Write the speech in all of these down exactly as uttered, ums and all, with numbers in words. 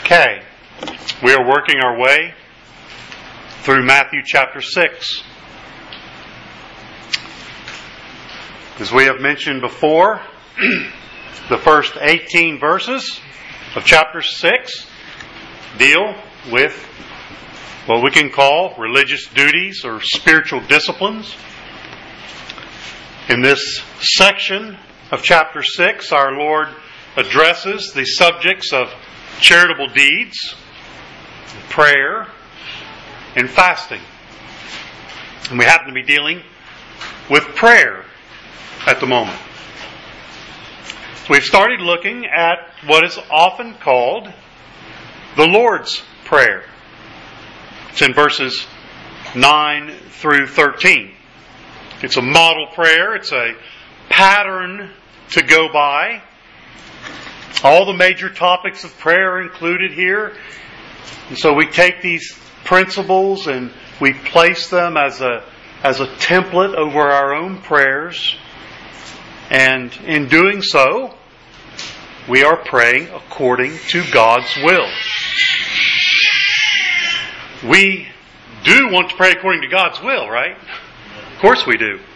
Okay, we are working our way through Matthew chapter six. As we have mentioned before, the first eighteen verses of chapter six deal with what we can call religious duties or spiritual disciplines. In this section of chapter six, our Lord addresses the subjects of charitable deeds, prayer, and fasting. And we happen to be dealing with prayer at the moment. So we've started looking at what is often called the Lord's Prayer. It's in verses nine through thirteen. It's a model prayer. It's a pattern to go by. All the major topics of prayer are included here. And so we take these principles and we place them as a as a template over our own prayers. And in doing so, we are praying according to God's will. We do want to pray according to God's will, right? Of course we do.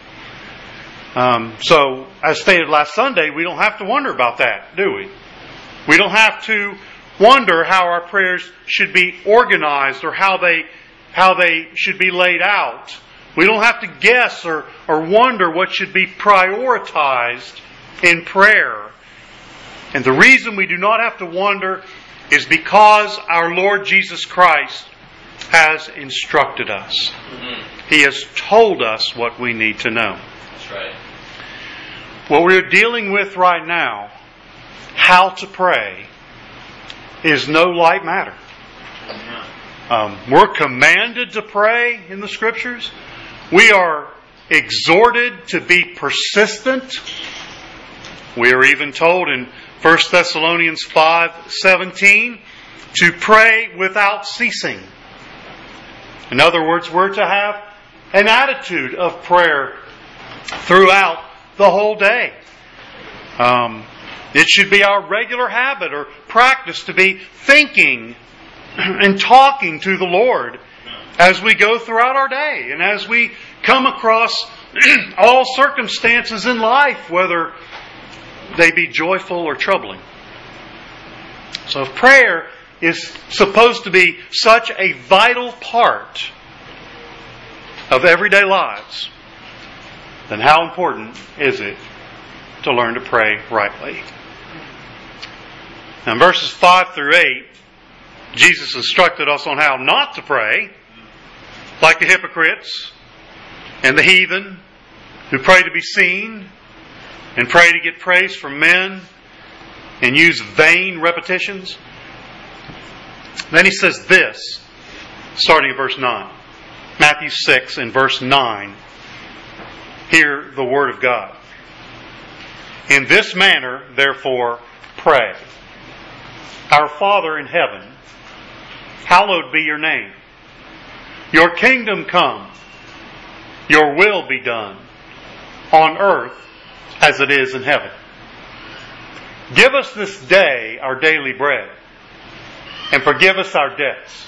Um, so, as stated last Sunday, we don't have to wonder about that, do we? We don't have to wonder how our prayers should be organized or how they how they should be laid out. We don't have to guess or, or wonder what should be prioritized in prayer. And the reason we do not have to wonder is because our Lord Jesus Christ has instructed us. Mm-hmm. He has told us what we need to know. That's right. What we're dealing with right now, how to pray, is no light matter. Mm-hmm. Um, we're commanded to pray in the Scriptures. We are exhorted to be persistent. We are even told in First Thessalonians five seventeen to pray without ceasing. In other words, we're to have an attitude of prayer throughout the whole day. Um, it should be our regular habit or practice to be thinking and talking to the Lord as we go throughout our day and as we come across all circumstances in life, whether they be joyful or troubling. So if prayer is supposed to be such a vital part of everyday lives, then how important is it to learn to pray rightly? Now in verses five through eight, Jesus instructed us on how not to pray, like the hypocrites and the heathen who pray to be seen and pray to get praise from men and use vain repetitions. Then he says this, starting at verse nine. Matthew six and verse nine. Hear the word of God. In this manner, therefore, pray. Our Father in heaven, hallowed be your name. Your kingdom come. Your will be done on earth as it is in heaven. Give us this day our daily bread, and forgive us our debts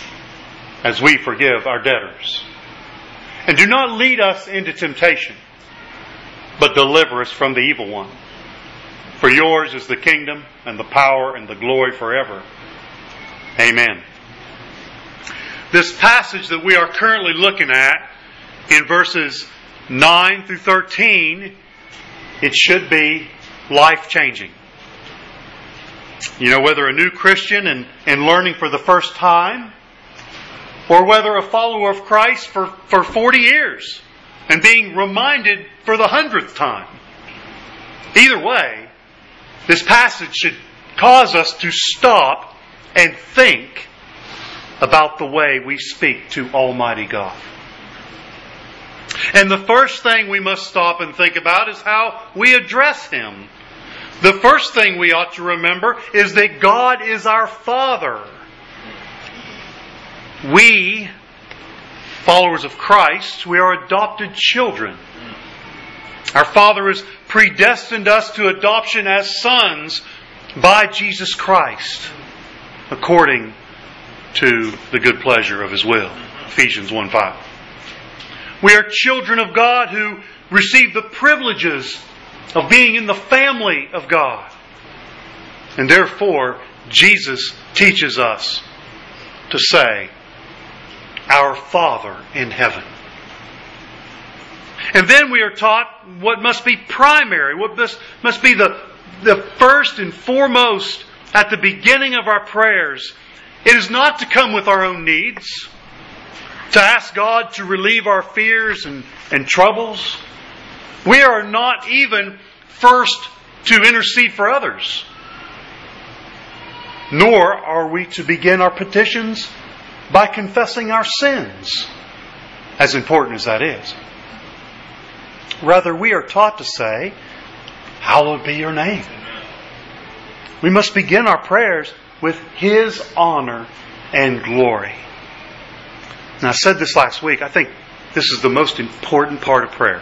as we forgive our debtors. And do not lead us into temptation, but deliver us from the evil one. For yours is the kingdom and the power and the glory forever. Amen. This passage that we are currently looking at in verses nine through thirteen, it should be life-changing. You know, whether a new Christian and, and learning for the first time, or whether a follower of Christ for, for forty years and being reminded for the hundredth time. Either way, this passage should cause us to stop and think about the way we speak to Almighty God. And the first thing we must stop and think about is how we address Him. The first thing we ought to remember is that God is our Father. We, followers of Christ, we are adopted children. Our Father has predestined us to adoption as sons by Jesus Christ. according to the good pleasure of His will. Ephesians one five. We are children of God who receive the privileges of being in the family of God. And therefore, Jesus teaches us to say, Our Father in heaven. And then we are taught what must be primary, what must, must be the, the first and foremost at the beginning of our prayers. It is not to come with our own needs, to ask God to relieve our fears and, and troubles. We are not even first to intercede for others. Nor are we to begin our petitions by confessing our sins, as important as that is. Rather, we are taught to say, Hallowed be your name. We must begin our prayers with His honor and glory. Now, I said this last week. I think this is the most important part of prayer.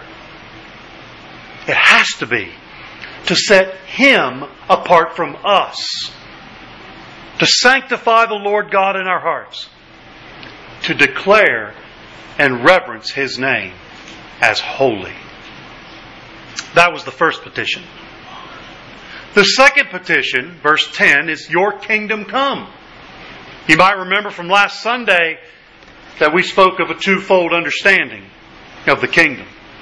It has to be to set Him apart from us. To sanctify the Lord God in our hearts. To declare and reverence His name as holy. That was the first petition. The second petition, verse ten, is Your kingdom come. You might remember from last Sunday that we spoke of a twofold understanding of the kingdom.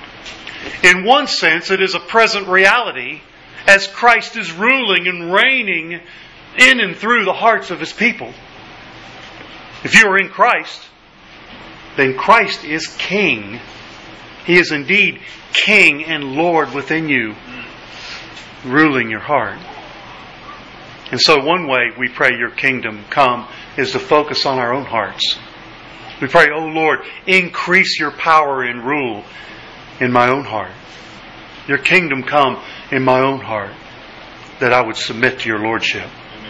In one sense, it is a present reality as Christ is ruling and reigning in and through the hearts of His people. If you are in Christ, then Christ is King. He is indeed King and Lord within you, ruling your heart. And so one way we pray Your kingdom come is to focus on our own hearts. We pray, Oh Lord, increase Your power and rule in my own heart. Your kingdom come in my own heart, that I would submit to Your Lordship.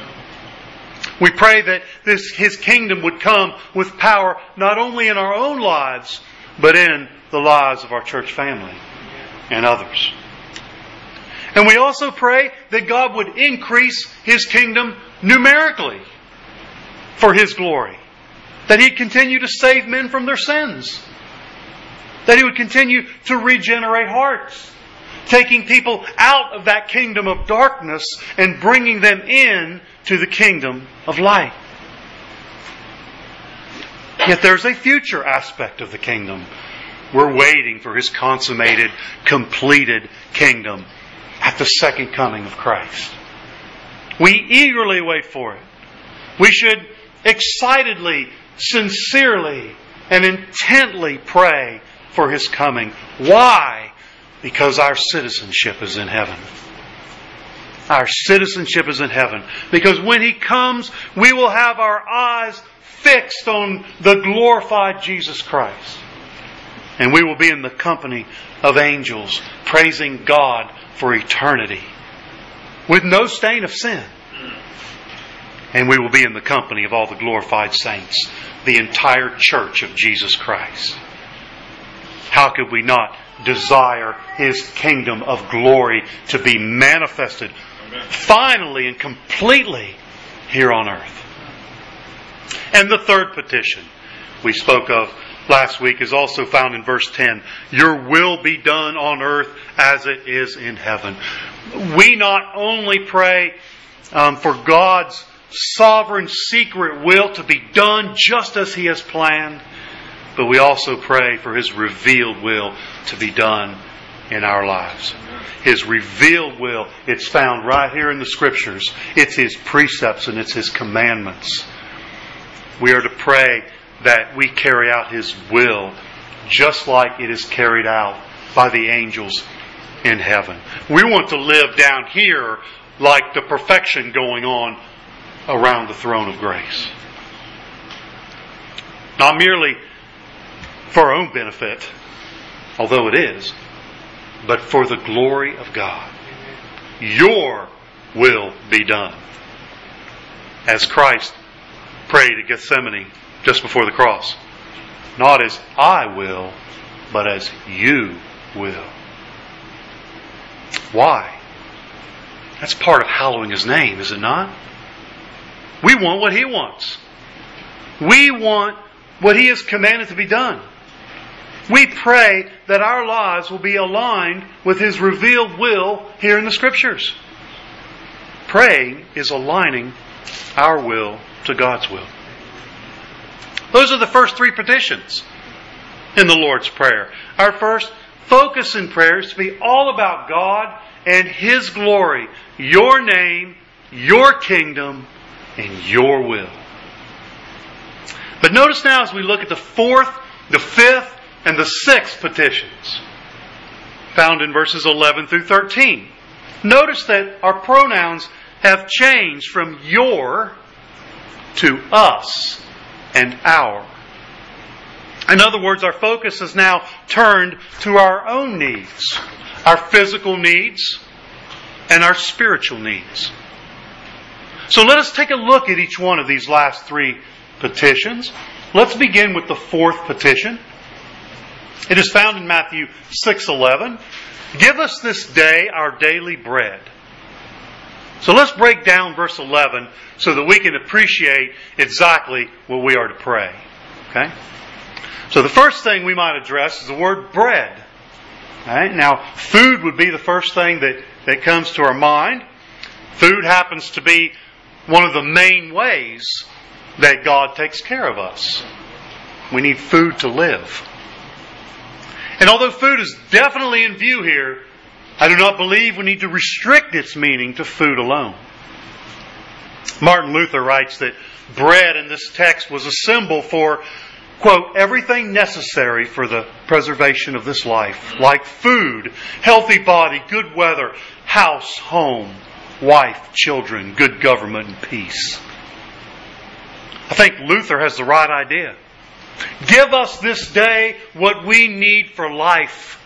We pray that this His kingdom would come with power not only in our own lives, but in the lives of our church family and others. And we also pray that God would increase His kingdom numerically for His glory. That He'd continue to save men from their sins. That He would continue to regenerate hearts. Taking people out of that kingdom of darkness and bringing them in to the kingdom of light. Yet there's a future aspect of the kingdom. We're waiting for His consummated, completed kingdom at the second coming of Christ. We eagerly wait for it. We should excitedly, sincerely, and intently pray for His coming. Why? Because our citizenship is in heaven. Our citizenship is in heaven. Because when He comes, we will have our eyes fixed on the glorified Jesus Christ. And we will be in the company of angels, praising God for eternity, with no stain of sin. And we will be in the company of all the glorified saints, the entire church of Jesus Christ. How could we not desire His kingdom of glory to be manifested finally and completely here on earth? And the third petition we spoke of last week is also found in verse ten. Your will be done on earth as it is in heaven. We not only pray um, for God's sovereign secret will to be done just as He has planned, but we also pray for His revealed will to be done in our lives. His revealed will, it's found right here in the Scriptures. It's His precepts and it's His commandments. We are to pray that we carry out His will just like it is carried out by the angels in heaven. We want to live down here like the perfection going on around the throne of grace. Not merely for our own benefit, although it is, but for the glory of God. Your will be done. As Christ prayed at Gethsemane just before the cross. Not as I will, but as You will. Why? That's part of hallowing His name, is it not? We want what He wants. We want what He has commanded to be done. We pray that our lives will be aligned with His revealed will here in the Scriptures. Praying is aligning our will to God's will. Those are the first three petitions in the Lord's Prayer. Our first focus in prayer is to be all about God and His glory, your name, your kingdom, and your will. But notice now as we look at the fourth, the fifth, and the sixth petitions found in verses eleven through thirteen. Notice that our pronouns have changed from your to us and our. In other words, our focus is now turned to our own needs, our physical needs, and our spiritual needs. So let us take a look at each one of these last three petitions. Let's begin with the fourth petition. It is found in Matthew six eleven. Give us this day our daily bread. So let's break down verse eleven so that we can appreciate exactly what we are to pray. Okay? So the first thing we might address is the word bread. All right? Now, food would be the first thing that, that comes to our mind. Food happens to be one of the main ways that God takes care of us. We need food to live. And although food is definitely in view here, I do not believe we need to restrict its meaning to food alone. Martin Luther writes that bread in this text was a symbol for, quote, everything necessary for the preservation of this life, like food, healthy body, good weather, house, home, wife, children, good government, and peace. I think Luther has the right idea. Give us this day what we need for life.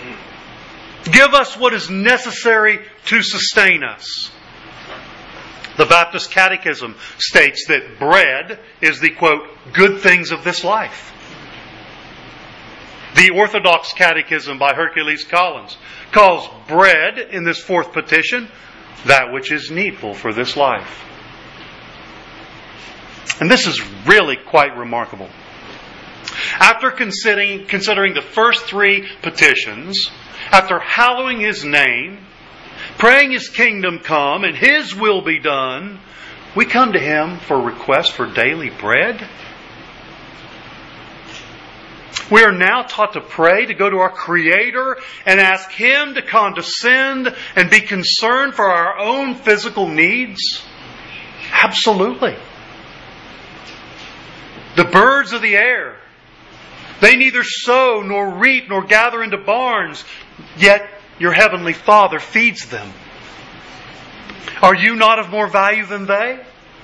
Give us what is necessary to sustain us. The Baptist Catechism states that bread is the, quote, good things of this life. The Orthodox Catechism by Hercules Collins calls bread in this fourth petition that which is needful for this life. And this is really quite remarkable. After considering, considering the first three petitions, after hallowing His name, praying His kingdom come and His will be done, we come to Him for requests for daily bread. We are now taught to pray, to go to our Creator and ask Him to condescend and be concerned for our own physical needs. Absolutely. The birds of the air, they neither sow nor reap nor gather into barns, yet your heavenly Father feeds them. Are you not of more value than they?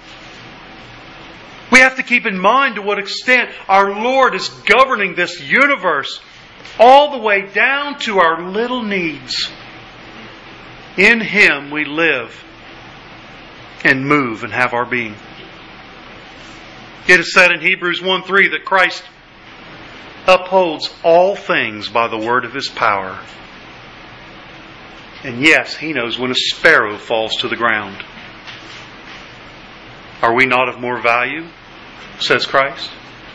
We have to keep in mind to what extent our Lord is governing this universe all the way down to our little needs. In Him we live and move and have our being. It is said in Hebrews one three that Christ upholds all things by the word of His power. And yes, He knows when a sparrow falls to the ground. Are we not of more value? Says Christ.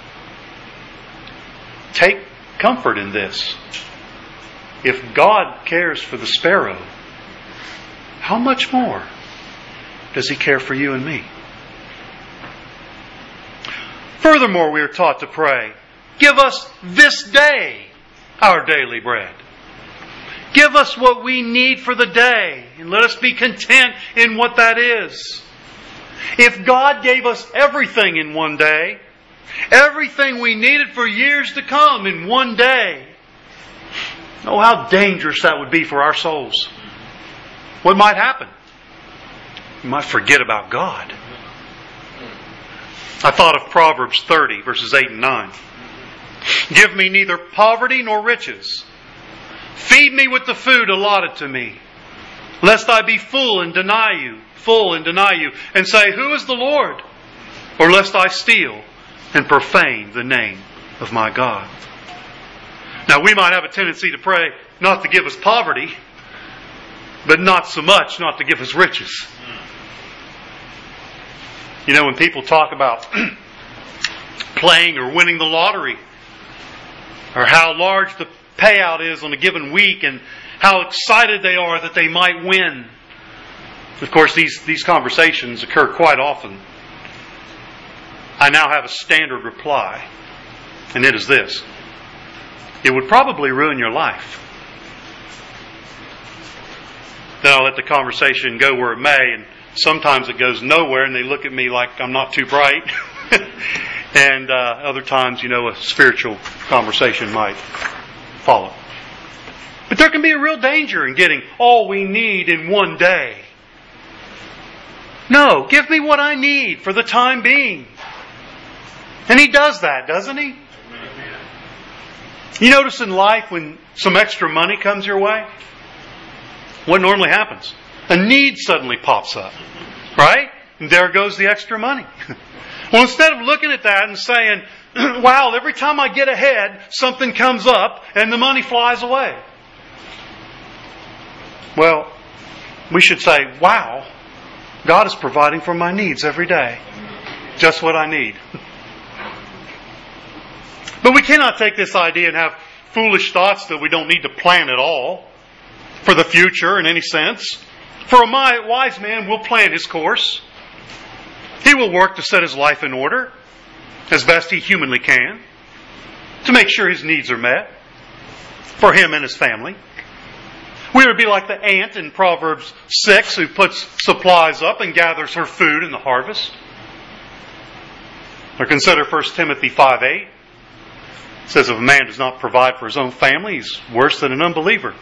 Take comfort in this. If God cares for the sparrow, how much more does He care for you and me? Furthermore, we are taught to pray, give us this day our daily bread. Give us what we need for the day, and let us be content in what that is. If God gave us everything in one day, everything we needed for years to come in one day, oh, how dangerous that would be for our souls. What might happen? We might forget about God. I thought of Proverbs thirty, verses eight and nine. Give me neither poverty nor riches. Feed me with the food allotted to me, lest I be full and deny you, full and deny you, and say, who is the Lord? Or lest I steal and profane the name of my God. Now we might have a tendency to pray not to give us poverty, but not so much not to give us riches. You know, when people talk about playing or winning the lottery, or how large the payout is on a given week, and how excited they are that they might win. Of course, these, these conversations occur quite often. I now have a standard reply, and it is this. It would probably ruin your life. Then I'll let the conversation go where it may, and sometimes it goes nowhere, and they look at me like I'm not too bright. And uh, other times, you know, a spiritual conversation might follow. But there can be a real danger in getting all we need in one day. No, give me what I need for the time being. And He does that, doesn't He? You notice in life when some extra money comes your way, what normally happens? A need suddenly pops up. Right? And there goes the extra money. Well, instead of looking at that and saying, wow, every time I get ahead, something comes up and the money flies away. Well, we should say, wow, God is providing for my needs every day. Just what I need. But we cannot take this idea and have foolish thoughts that we don't need to plan at all for the future in any sense. For a wise man will plan his course. He will work to set his life in order as best he humanly can to make sure his needs are met for him and his family. We would be like the ant in Proverbs six who puts supplies up and gathers her food in the harvest. Or consider First Timothy five eight. It says if a man does not provide for his own family, he's worse than an unbeliever.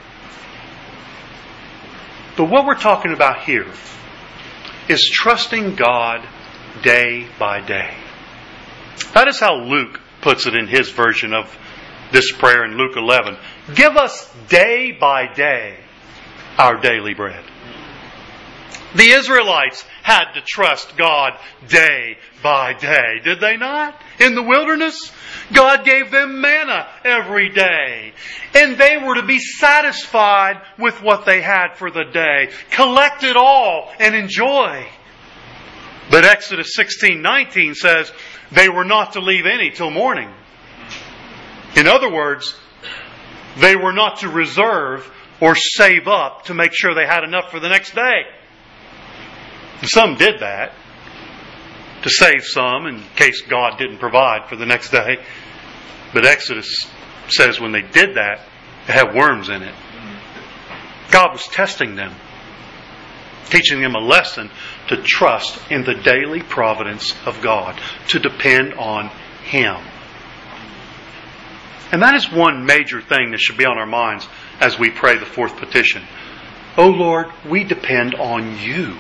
But what we're talking about here is trusting God day by day. That is how Luke puts it in his version of this prayer in Luke eleven. Give us day by day our daily bread. The Israelites had to trust God day by day, did they not? In the wilderness, God gave them manna every day. And they were to be satisfied with what they had for the day. Collect it all and enjoy. But Exodus sixteen nineteen says they were not to leave any till morning. In other words, they were not to reserve or save up to make sure they had enough for the next day. Some did that to save some in case God didn't provide for the next day. But Exodus says when they did that, it had worms in it. God was testing them, teaching them a lesson to trust in the daily providence of God, to depend on Him. And that is one major thing that should be on our minds as we pray the fourth petition. Oh Lord, we depend on You.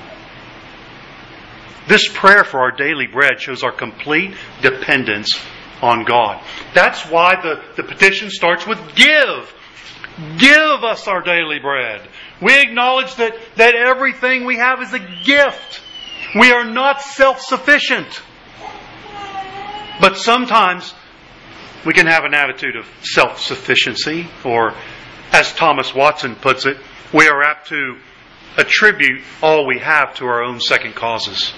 This prayer for our daily bread shows our complete dependence on God. That's why the, the petition starts with give. Give us our daily bread. We acknowledge that, that everything we have is a gift. We are not self-sufficient. But sometimes we can have an attitude of self-sufficiency, or as Thomas Watson puts it, we are apt to attribute all we have to our own second causes.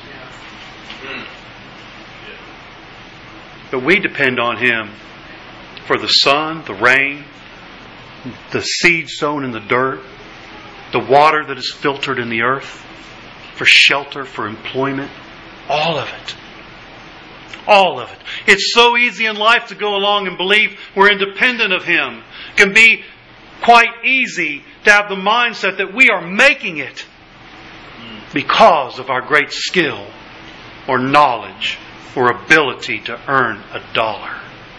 But we depend on Him for the sun, the rain, the seed sown in the dirt, the water that is filtered in the earth, for shelter, for employment, all of it. All of it. It's so easy in life to go along and believe we're independent of Him. It can be quite easy to have the mindset that we are making it because of our great skill or knowledge or ability to earn a dollar.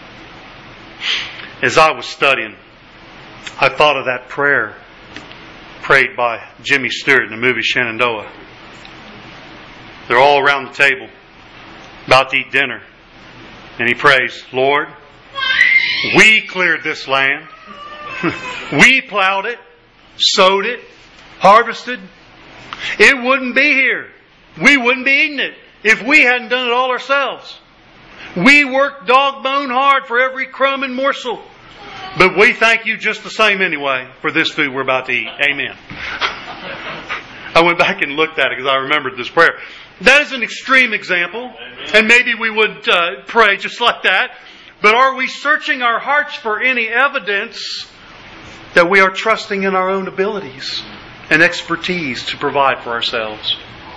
As I was studying, I thought of that prayer prayed by Jimmy Stewart in the movie Shenandoah. They're all around the table, about to eat dinner. And he prays, Lord, we cleared this land. We plowed it, sowed it, harvested. It wouldn't be here. We wouldn't be eating it if we hadn't done it all ourselves. We worked dog bone hard for every crumb and morsel. But we thank You just the same anyway for this food we're about to eat. Amen. I went back and looked at it because I remembered this prayer. That is an extreme example. Amen. And maybe we would uh, pray just like that. But are we searching our hearts for any evidence that we are trusting in our own abilities and expertise to provide for ourselves?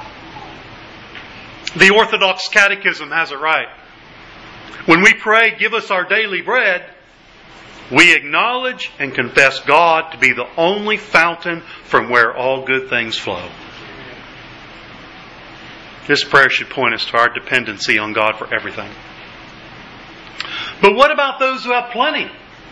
The Orthodox Catechism has it right. When we pray, give us our daily bread, we acknowledge and confess God to be the only fountain from where all good things flow. This prayer should point us to our dependency on God for everything. But what about those who have plenty?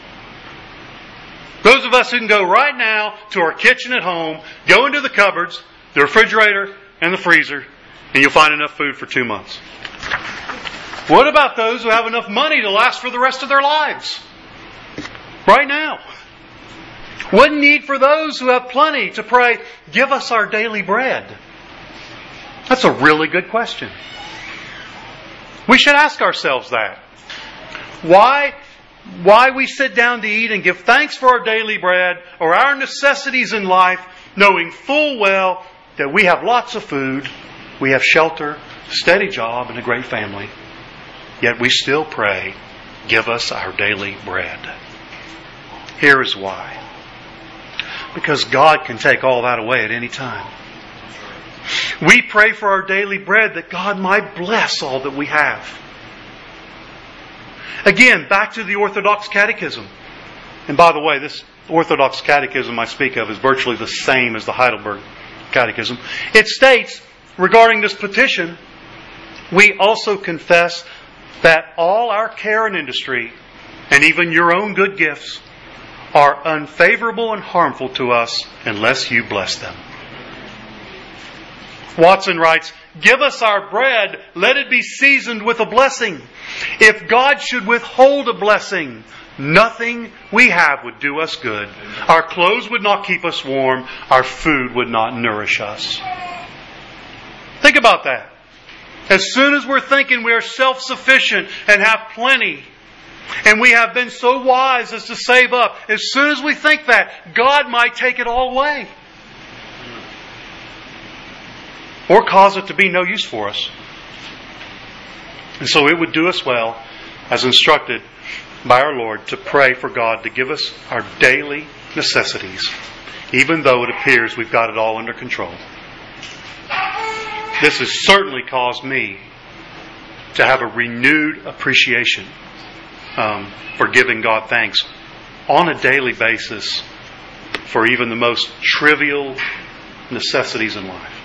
Those of us who can go right now to our kitchen at home, go into the cupboards, the refrigerator, and the freezer, and you'll find enough food for two months. What about those who have enough money to last for the rest of their lives? Right now. What need for those who have plenty to pray, give us our daily bread? That's a really good question. We should ask ourselves that. Why, why we sit down to eat and give thanks for our daily bread or our necessities in life, knowing full well that we have lots of food, we have shelter, a steady job, and a great family. Yet we still pray, give us our daily bread. Here is why. Because God can take all that away at any time. We pray for our daily bread that God might bless all that we have. Again, back to the Orthodox Catechism. And by the way, this Orthodox Catechism I speak of is virtually the same as the Heidelberg Catechism. It states, regarding this petition, we also confess that all our care and industry, and even your own good gifts, are unfavorable and harmful to us unless you bless them. Watson writes, give us our bread, let it be seasoned with a blessing. If God should withhold a blessing, nothing we have would do us good. Our clothes would not keep us warm. Our food would not nourish us. Think about that. As soon as we're thinking we are self-sufficient and have plenty, and we have been so wise as to save up, as soon as we think that, God might take it all away. Or cause it to be no use for us. And so it would do us well, as instructed by our Lord, to pray for God to give us our daily necessities, even though it appears we've got it all under control. This has certainly caused me to have a renewed appreciation um, for giving God thanks on a daily basis for even the most trivial necessities in life.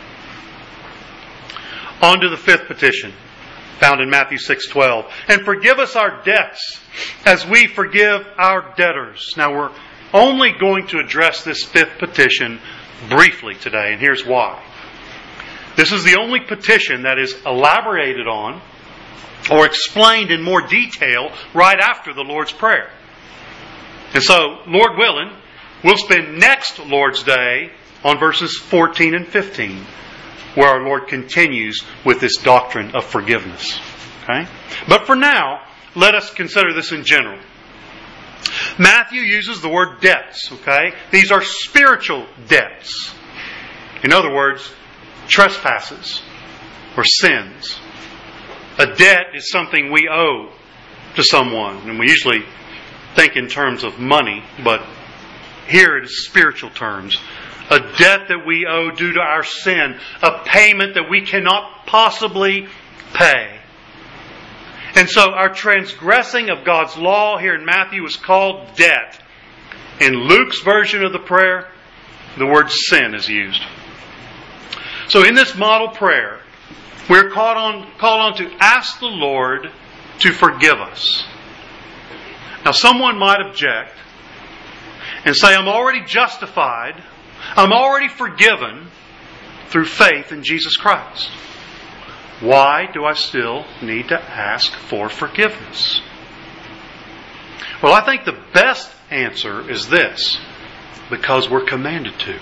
On to the fifth petition, found in Matthew six twelve. And forgive us our debts as we forgive our debtors. Now we're only going to address this fifth petition briefly today, and here's why. This is the only petition that is elaborated on or explained in more detail right after the Lord's Prayer. And so, Lord willing, we'll spend next Lord's Day on verses fourteen and fifteen. Where our Lord continues with this doctrine of forgiveness. Okay? But for now, let us consider this in general. Matthew uses the word debts. Okay? These are spiritual debts. In other words, trespasses or sins. A debt is something we owe to someone. And we usually think in terms of money, but here it is spiritual terms. A debt that we owe due to our sin. A payment that we cannot possibly pay. And so our transgressing of God's law here in Matthew is called debt. In Luke's version of the prayer, the word sin is used. So in this model prayer, we're called on, called on to ask the Lord to forgive us. Now someone might object and say, I'm already justified. I'm already forgiven through faith in Jesus Christ. Why do I still need to ask for forgiveness? Well, I think the best answer is this. Because we're commanded to.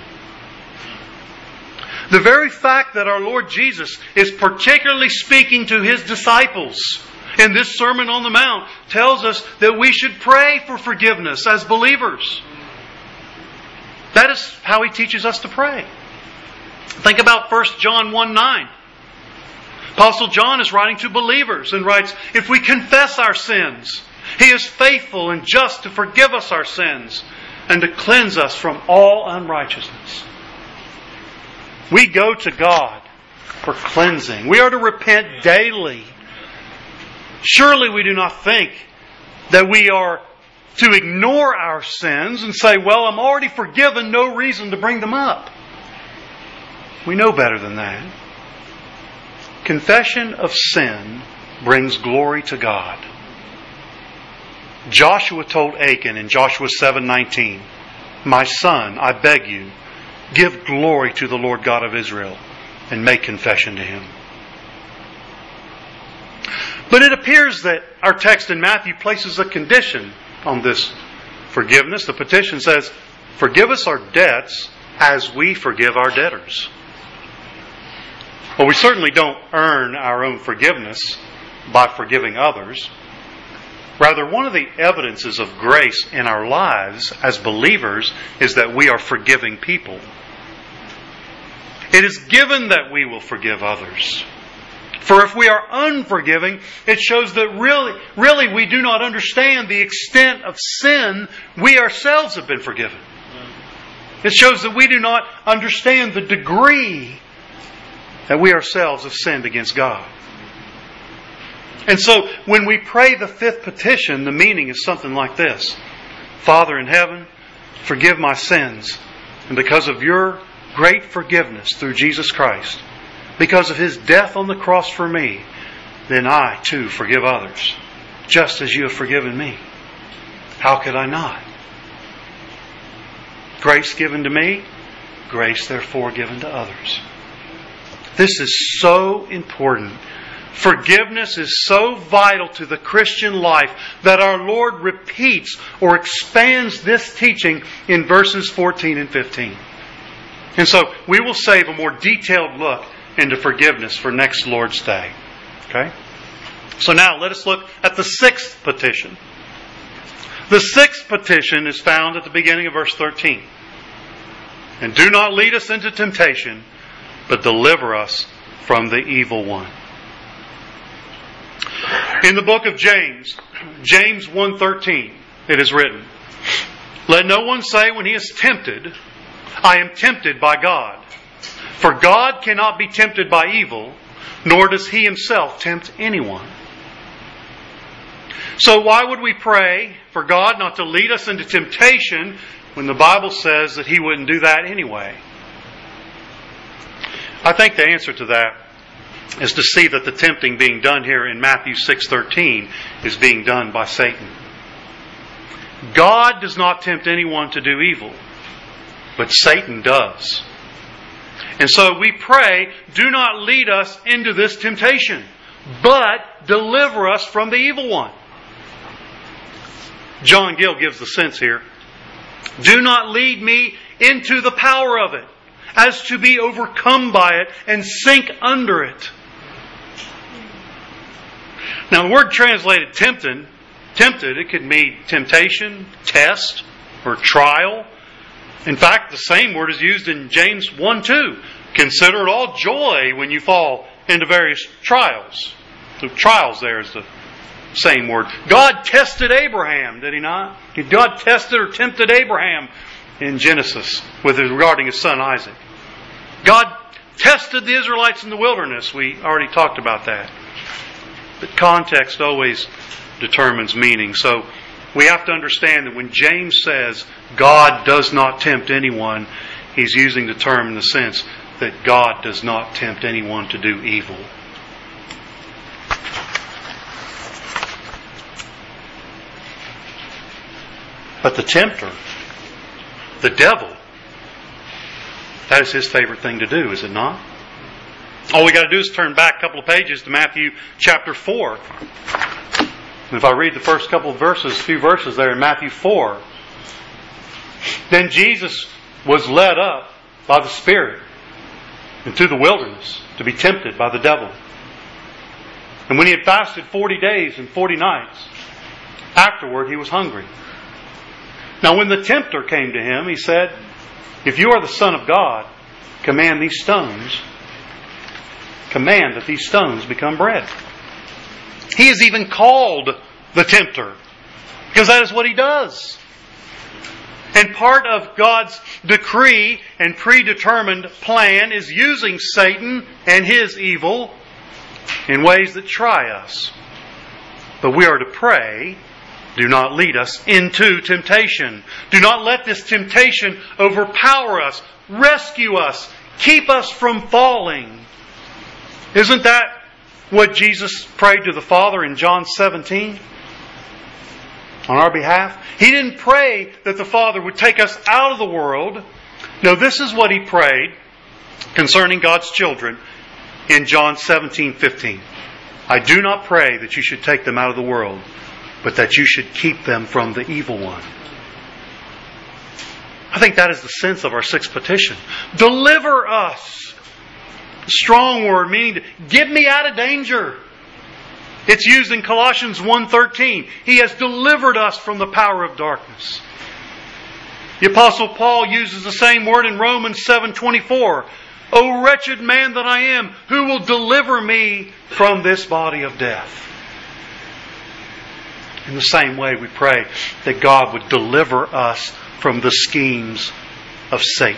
The very fact that our Lord Jesus is particularly speaking to His disciples in this Sermon on the Mount tells us that we should pray for forgiveness as believers. That is how He teaches us to pray. Think about First John one nine. Apostle John is writing to believers and writes, if we confess our sins, He is faithful and just to forgive us our sins and to cleanse us from all unrighteousness. We go to God for cleansing. We are to repent daily. Surely we do not think that we are to ignore our sins and say, well, I'm already forgiven, no reason to bring them up. We know better than that. Confession of sin brings glory to God. Joshua told Achan in Joshua seven nineteen, my son, I beg you, give glory to the Lord God of Israel and make confession to Him. But it appears that our text in Matthew places a condition on this forgiveness. The petition says, forgive us our debts as we forgive our debtors. Well, we certainly don't earn our own forgiveness by forgiving others. Rather, one of the evidences of grace in our lives as believers is that we are forgiving people. It is given that we will forgive others. For if we are unforgiving, it shows that really, really we do not understand the extent of sin we ourselves have been forgiven. It shows that we do not understand the degree that we ourselves have sinned against God. And so, when we pray the fifth petition, the meaning is something like this. Father in heaven, forgive my sins. And because of your great forgiveness through Jesus Christ, because of His death on the cross for me, then I too forgive others, just as you have forgiven me. How could I not? Grace given to me, grace therefore given to others. This is so important. Forgiveness is so vital to the Christian life that our Lord repeats or expands this teaching in verses fourteen and fifteen. And so we will save a more detailed look into forgiveness for next Lord's Day. Okay? So now let us look at the sixth petition. The sixth petition is found at the beginning of verse thirteen. And do not lead us into temptation, but deliver us from the evil one. In the book of James, James one thirteen, it is written, let no one say when he is tempted, I am tempted by God. For God cannot be tempted by evil, nor does He Himself tempt anyone. So why would we pray for God not to lead us into temptation when the Bible says that He wouldn't do that anyway? I think the answer to that is to see that the tempting being done here in Matthew six thirteen is being done by Satan. God does not tempt anyone to do evil, but Satan does. And so we pray, do not lead us into this temptation, but deliver us from the evil one. John Gill gives the sense here. Do not lead me into the power of it, as to be overcome by it and sink under it. Now the word translated tempted, tempted, it could mean temptation, test, or trial. In fact, the same word is used in James one two. Consider it all joy when you fall into various trials. The trials there is the same word. God tested Abraham, did He not? God tested or tempted Abraham in Genesis with regarding his son Isaac. God tested the Israelites in the wilderness. We already talked about that. But context always determines meaning. So we have to understand that when James says God does not tempt anyone, he's using the term in the sense that God does not tempt anyone to do evil. But the tempter, the devil, that is his favorite thing to do, is it not? All we got to do is turn back a couple of pages to Matthew chapter four. And if I read the first couple of verses, a few verses there in Matthew four, then Jesus was led up by the Spirit into the wilderness to be tempted by the devil. And when he had fasted forty days and forty nights, afterward he was hungry. Now when the tempter came to him, he said, if you are the Son of God, command these stones, command that these stones become bread. He is even called the tempter, because that is what he does. And part of God's decree and predetermined plan is using Satan and his evil in ways that try us. But we are to pray, do not lead us into temptation. Do not let this temptation overpower us, rescue us, keep us from falling. Isn't that what Jesus prayed to the Father in John seventeen? On our behalf? He didn't pray that the Father would take us out of the world. No, this is what He prayed concerning God's children in John seventeen fifteen. I do not pray that you should take them out of the world, but that you should keep them from the evil one. I think that is the sense of our sixth petition. Deliver us. Strong word, meaning to get me out of danger. It's used in Colossians one thirteen. He has delivered us from the power of darkness. The Apostle Paul uses the same word in Romans seven twenty-four. O wretched man that I am, who will deliver me from this body of death? In the same way, we pray that God would deliver us from the schemes of Satan.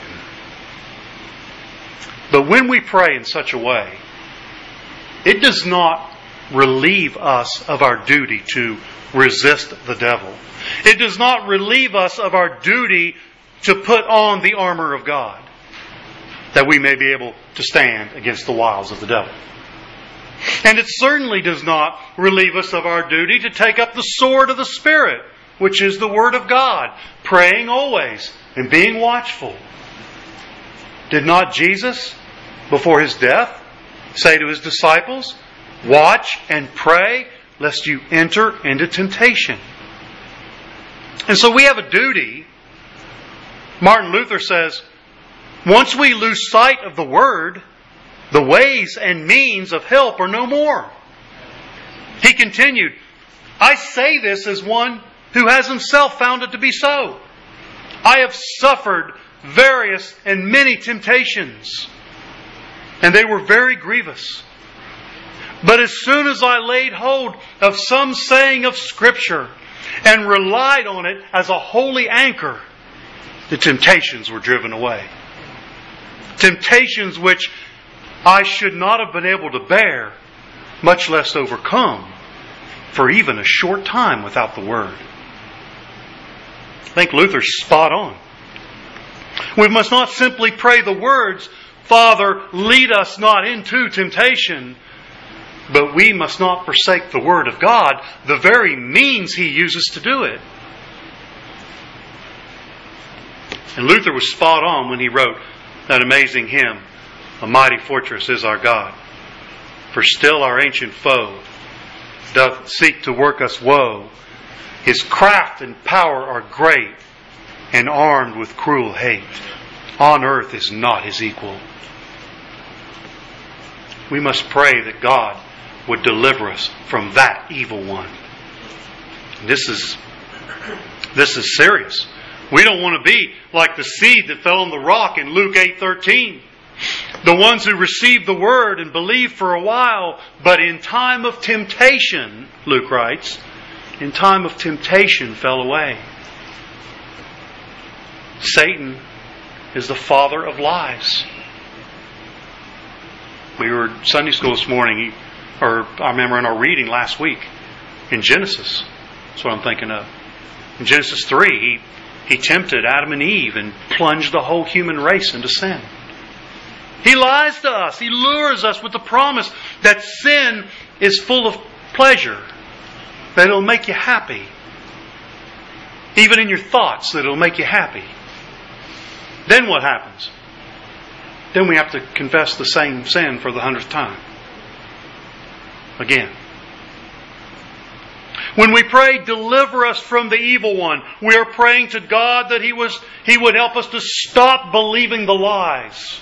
But when we pray in such a way, it does not relieve us of our duty to resist the devil. It does not relieve us of our duty to put on the armor of God, that we may be able to stand against the wiles of the devil. And it certainly does not relieve us of our duty to take up the sword of the Spirit, which is the Word of God, praying always and being watchful. Did not Jesus, before His death, say to His disciples, watch and pray lest you enter into temptation? And so we have a duty. Martin Luther says, once we lose sight of the Word, the ways and means of help are no more. He continued, I say this as one who has himself found it to be so. I have suffered various and many temptations, and they were very grievous. But as soon as I laid hold of some saying of Scripture and relied on it as a holy anchor, the temptations were driven away. Temptations which I should not have been able to bear, much less overcome, for even a short time without the Word. I think Luther's spot on. We must not simply pray the words, Father, lead us not into temptation, but we must not forsake the Word of God, the very means He uses to do it. And Luther was spot on when he wrote that amazing hymn, A Mighty Fortress is Our God. For still our ancient foe doth seek to work us woe. His craft and power are great, and armed with cruel hate. On earth is not his equal. We must pray that God would deliver us from that evil one. This is, this is serious. We don't want to be like the seed that fell on the rock in Luke eight thirteen. The ones who received the Word and believed for a while, but in time of temptation, Luke writes, in time of temptation fell away. Satan is the father of lies. We were at Sunday school this morning, or I remember in our reading last week, in Genesis. That's what I'm thinking of. In Genesis three, he, he tempted Adam and Eve and plunged the whole human race into sin. He lies to us. He lures us with the promise that sin is full of pleasure, that it'll make you happy. Even in your thoughts, that it'll make you happy. Then what happens? Then we have to confess the same sin for the hundredth time. Again. When we pray, deliver us from the evil one, we are praying to God that He was He would help us to stop believing the lies.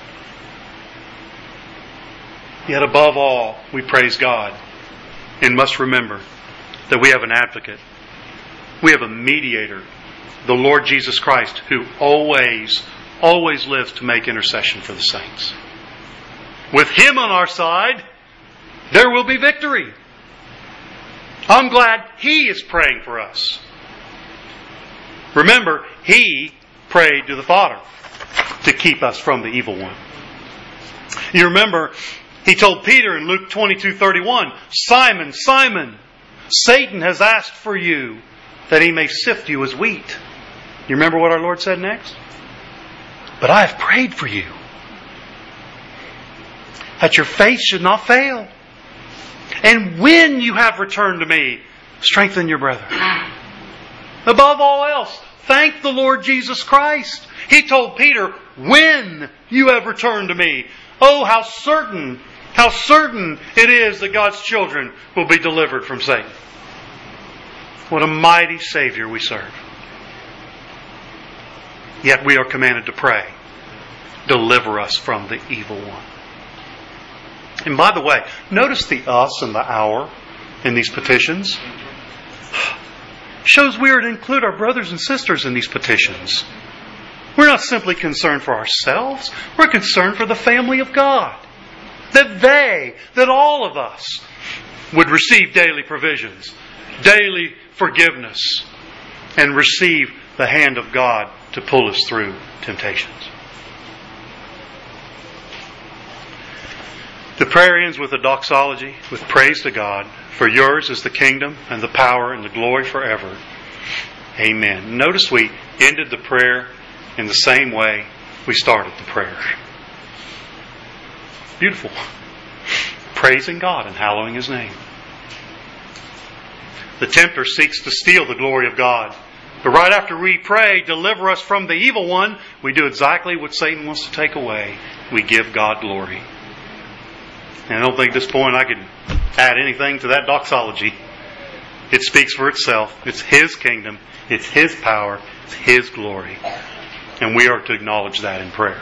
Yet above all, we praise God and must remember that we have an advocate. We have a mediator, the Lord Jesus Christ, who always, always lives to make intercession for the saints. With Him on our side, there will be victory. I'm glad He is praying for us. Remember, He prayed to the Father to keep us from the evil one. You remember, He told Peter in Luke twenty-two thirty-one, Simon, Simon, Satan has asked for you that he may sift you as wheat. You remember what our Lord said next? But I have prayed for you, that your faith should not fail. And when you have returned to me, strengthen your brethren. Above all else, thank the Lord Jesus Christ. He told Peter, when you have returned to me. Oh, how certain, how certain it is that God's children will be delivered from Satan. What a mighty Savior we serve. Yet we are commanded to pray, deliver us from the evil one. And by the way, notice the us and the our in these petitions. Shows we are to include our brothers and sisters in these petitions. We're not simply concerned for ourselves. We're concerned for the family of God. That they, that all of us, would receive daily provisions, daily forgiveness, and receive the hand of God to pull us through temptations. The prayer ends with a doxology, with praise to God. For yours is the kingdom and the power and the glory forever. Amen. Notice we ended the prayer in the same way we started the prayer. Beautiful. Praising God and hallowing His name. The tempter seeks to steal the glory of God. But right after we pray, deliver us from the evil one, we do exactly what Satan wants to take away. We give God glory. And I don't think at this point I could add anything to that doxology. It speaks for itself. It's His kingdom. It's His power. It's His glory. And we are to acknowledge that in prayer.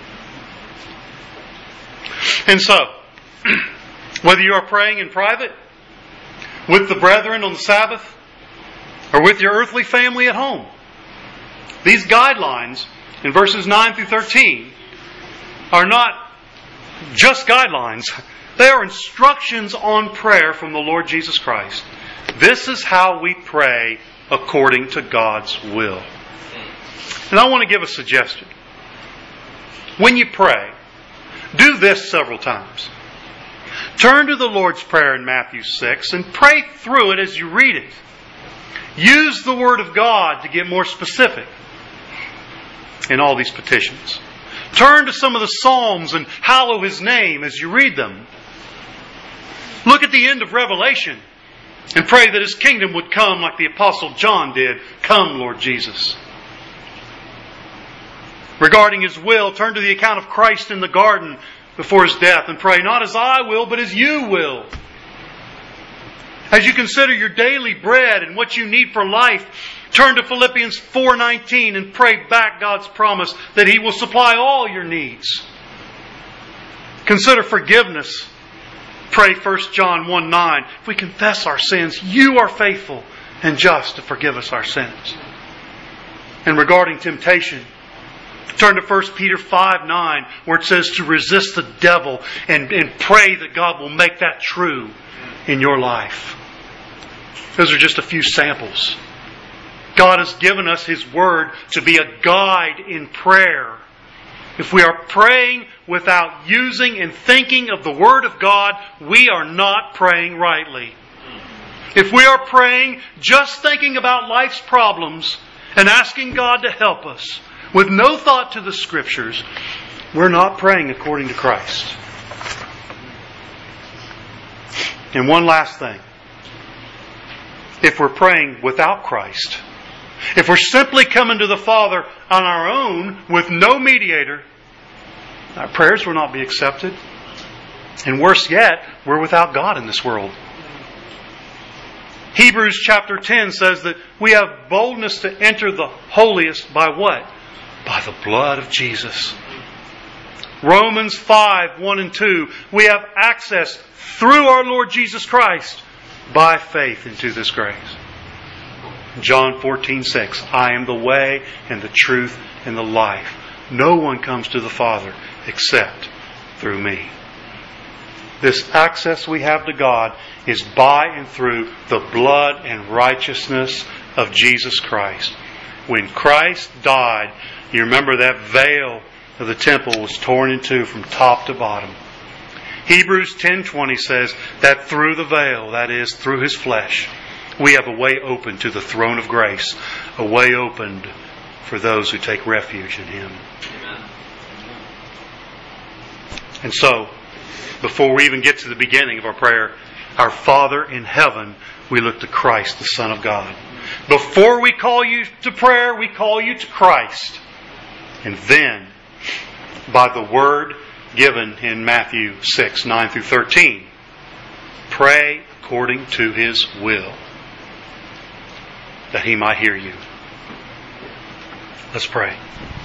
And so, whether you are praying in private, with the brethren on the Sabbath, or with your earthly family at home, these guidelines in verses nine through thirteen are not just guidelines. They are instructions on prayer from the Lord Jesus Christ. This is how we pray according to God's will. And I want to give a suggestion. When you pray, do this several times. Turn to the Lord's Prayer in Matthew six and pray through it as you read it. Use the Word of God to get more specific in all these petitions. Turn to some of the Psalms and hallow His name as you read them. Look at the end of Revelation and pray that His kingdom would come like the Apostle John did. Come, Lord Jesus. Regarding His will, turn to the account of Christ in the garden before His death and pray, not as I will, but as you will. As you consider your daily bread and what you need for life, turn to Philippians four nineteen and pray back God's promise that He will supply all your needs. Consider forgiveness. Pray First John one nine. If we confess our sins, you are faithful and just to forgive us our sins. And regarding temptation, turn to First Peter five nine, where it says to resist the devil and, and pray that God will make that true in your life. Those are just a few samples. God has given us His Word to be a guide in prayer. If we are praying without using and thinking of the Word of God, we are not praying rightly. If we are praying just thinking about life's problems and asking God to help us with no thought to the Scriptures, we're not praying according to Christ. And one last thing. If we're praying without Christ, if we're simply coming to the Father on our own with no mediator, our prayers will not be accepted. And worse yet, we're without God in this world. Hebrews chapter ten says that we have boldness to enter the holiest by what? By the blood of Jesus. Romans five, one and two, we have access through our Lord Jesus Christ by faith into this grace. John fourteen six, I am the way and the truth and the life. No one comes to the Father except through me. This access we have to God is by and through the blood and righteousness of Jesus Christ. When Christ died, you remember that veil of the temple was torn in two from top to bottom. Hebrews ten twenty says that through the veil, that is, through His flesh, we have a way open to the throne of grace, a way opened for those who take refuge in Him. Amen. And so, before we even get to the beginning of our prayer, our Father in heaven, we look to Christ, the Son of God. Before we call you to prayer, we call you to Christ. And then, by the word given in Matthew six, nine through thirteen, pray according to His will, that He might hear you. Let's pray.